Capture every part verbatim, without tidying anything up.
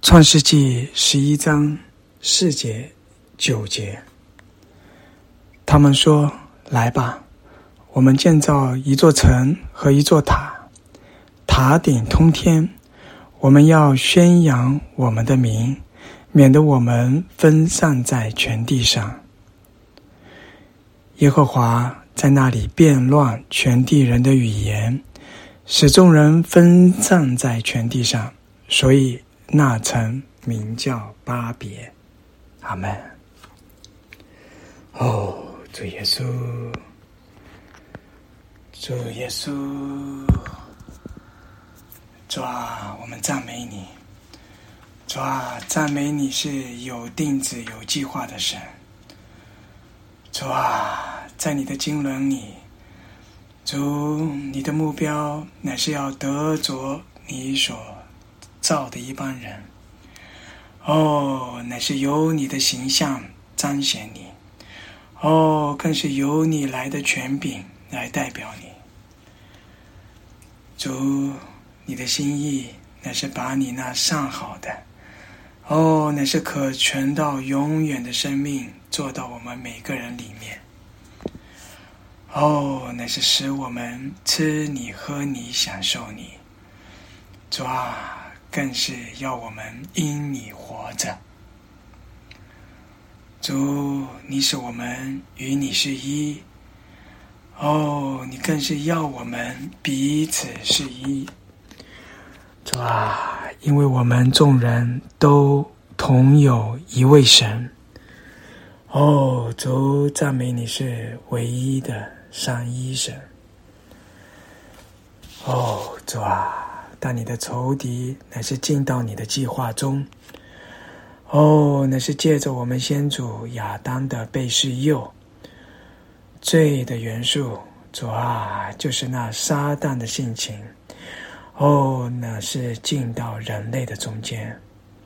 创世纪十一章四节九节，他们说：来吧，我们建造一座城和一座塔，塔顶通天，我们要宣扬我们的名，免得我们分散在全地上。耶和华在那里变乱全地人的语言，使众人分散在全地上，所以那城名叫巴别。阿们。哦，主耶稣，主耶稣，主啊，我们赞美你。主啊，赞美你是有定旨有计划的神。主啊，在你的经纶里，主，你的目标乃是要得着你所造的一般人。哦，乃是由你的形象彰显你。哦，更是由你来的权柄来代表你。主，你的心意乃是把你那上好的，哦，乃是可存到永远的生命做到我们每个人里面。哦，乃是使我们吃你喝你享受你。主啊，更是要我们因你活着。主，你使我们与你是一。哦，你更是要我们彼此是一。主啊，因为我们众人都同有一位神。哦，主，赞美你是唯一的三一神。哦，主啊，但你的仇敌乃是进到你的计划中。哦，乃是借着我们先祖亚当的被试诱，罪的元素，主啊，就是那撒旦的性情。哦，那是进到人类的中间。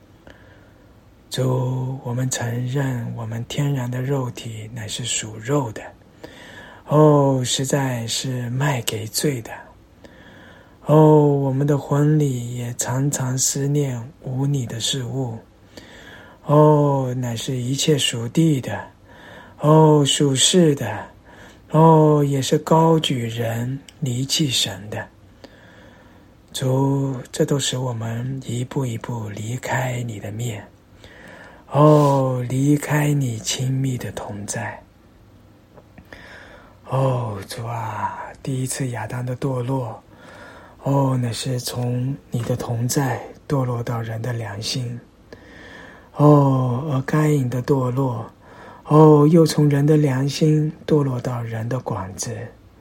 主，我们承认我们天然的肉体乃是属肉的。哦，实在是卖给罪的。哦，我们的魂里也常常思念无你的事物。哦，乃是一切属地的，哦，属世的，哦，也是高举人离弃神的。主，这都使我们一步一步离开你的面，哦，离开你亲密的同在。哦，主啊，第一次亚当的堕落，哦，乃是从你的同在堕落到人的良心。哦，而该隐的堕落，哦，又从人的良心堕落到人的管制。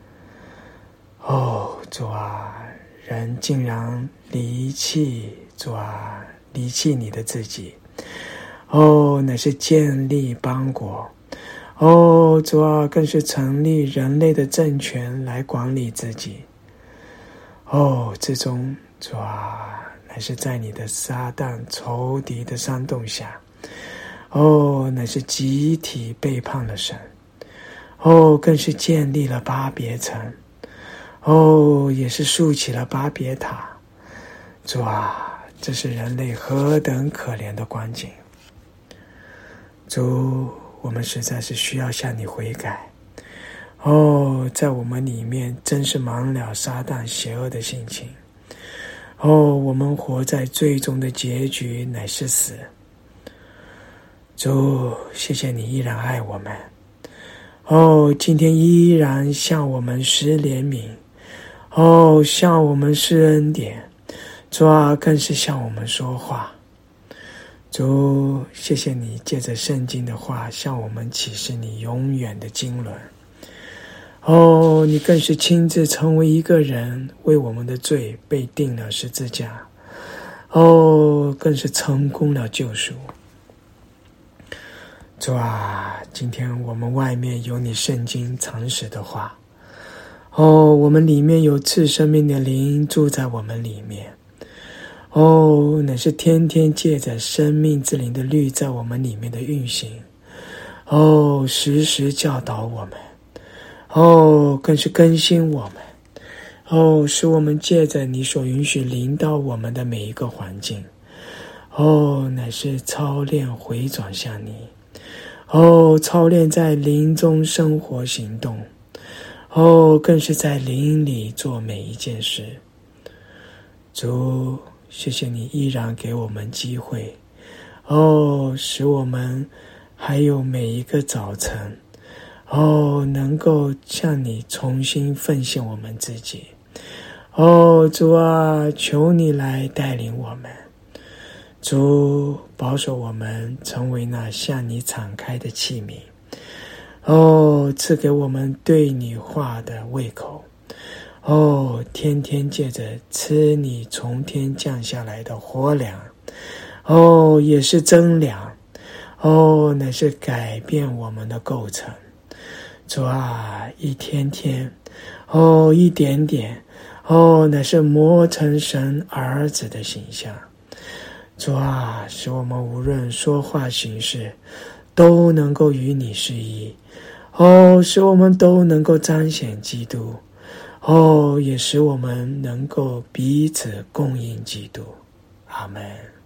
哦，主啊，人竟然离弃，主啊，离弃你的自己。哦，乃是建立邦国。哦，主啊，更是成立人类的政权来管理自己。哦，之中，主啊，乃是在你的撒旦仇敌的煽动下，哦，乃是集体背叛了神。哦，更是建立了巴别城。哦，也是竖起了巴别塔。主啊，这是人类何等可怜的光景。主，我们实在是需要向你悔改。哦，在我们里面真是满了撒旦邪恶的性情。哦，我们活在最终的结局乃是死。主，谢谢你依然爱我们。哦，今天依然向我们施怜悯。哦，向我们施恩典。主啊，更是向我们说话。主，谢谢你借着圣经的话向我们启示你永远的经纶。哦，你更是亲自成为一个人，为我们的罪被钉了十字架。哦，更是成功了救赎。主啊，今天我们外面有你圣经常识的话。哦，我们里面有赐生命的灵住在我们里面。哦，乃是天天借着生命之灵的律在我们里面的运行。哦，时时教导我们。哦，更是更新我们。哦，使我们借着你所允许临到我们的每一个环境。 哦，乃是操练回转向你，哦，操练在灵中生活行动，哦，更是在灵里做每一件事。主，谢谢你依然给我们机会，哦，使我们还有每一个早晨，哦，能够向你重新奉献我们自己。哦，主啊，求你来带领我们。主，保守我们成为那向你敞开的器皿。哦，赐给我们对你话的胃口。哦，天天借着吃你从天降下来的活粮，哦，也是真粮，哦，乃是改变我们的构成。主啊，一天天，哦，一点点，哦，乃是磨成神儿子的形象。主啊，使我们无论说话行事，都能够与你适宜。哦，使我们都能够彰显基督。哦，也使我们能够彼此供应基督。阿们。